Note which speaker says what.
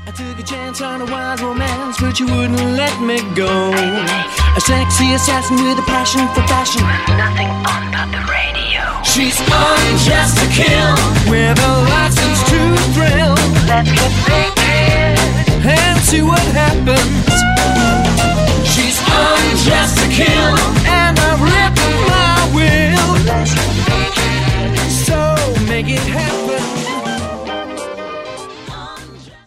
Speaker 1: I took a chance on a wild romance, but you wouldn't let me go. A sexy assassin with a passion for fashion.
Speaker 2: Nothing on but the radio.
Speaker 1: She's undressed to kill, with a license to thrill.
Speaker 2: Let's get naked
Speaker 1: and see what happens.